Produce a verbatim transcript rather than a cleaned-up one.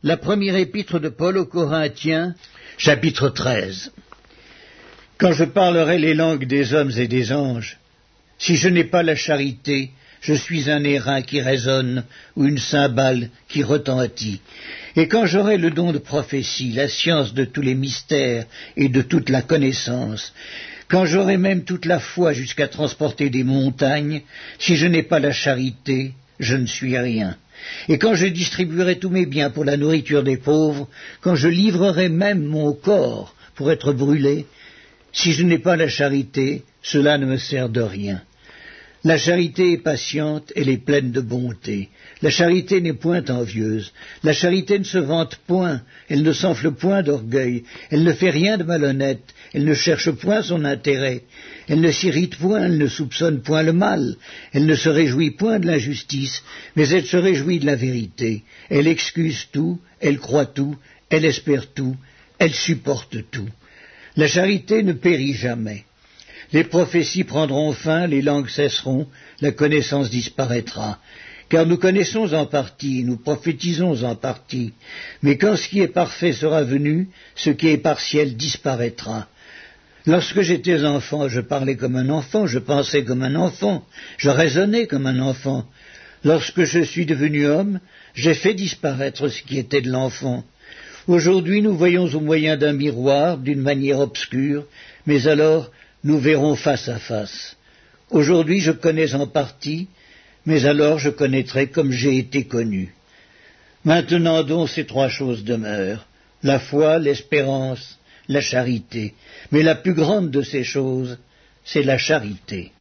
La première épître de Paul aux Corinthiens, chapitre treize. Quand je parlerai les langues des hommes et des anges, si je n'ai pas la charité, je suis un airain qui résonne ou une cymbale qui retentit. Et quand j'aurai le don de prophétie, la science de tous les mystères et de toute la connaissance, quand j'aurai même toute la foi jusqu'à transporter des montagnes, si je n'ai pas la charité, je ne suis rien. Et quand je distribuerai tous mes biens pour la nourriture des pauvres, quand je livrerai même mon corps pour être brûlé, si je n'ai pas la charité, cela ne me sert de rien. La charité est patiente, elle est pleine de bonté. La charité n'est point envieuse. La charité ne se vante point, elle ne s'enfle point d'orgueil. Elle ne fait rien de malhonnête, elle ne cherche point son intérêt. Elle ne s'irrite point, elle ne soupçonne point le mal. Elle ne se réjouit point de l'injustice, mais elle se réjouit de la vérité. Elle excuse tout, elle croit tout, elle espère tout, elle supporte tout. La charité ne périt jamais. Les prophéties prendront fin, les langues cesseront, la connaissance disparaîtra. Car nous connaissons en partie, nous prophétisons en partie. Mais quand ce qui est parfait sera venu, ce qui est partiel disparaîtra. Lorsque j'étais enfant, je parlais comme un enfant, je pensais comme un enfant, je raisonnais comme un enfant. Lorsque je suis devenu homme, j'ai fait disparaître ce qui était de l'enfant. Aujourd'hui, nous voyons au moyen d'un miroir, d'une manière obscure, mais alors nous verrons face à face. Aujourd'hui, je connais en partie, mais alors je connaîtrai comme j'ai été connu. Maintenant donc, ces trois choses demeurent, la foi, l'espérance, la charité. Mais la plus grande de ces choses, c'est la charité.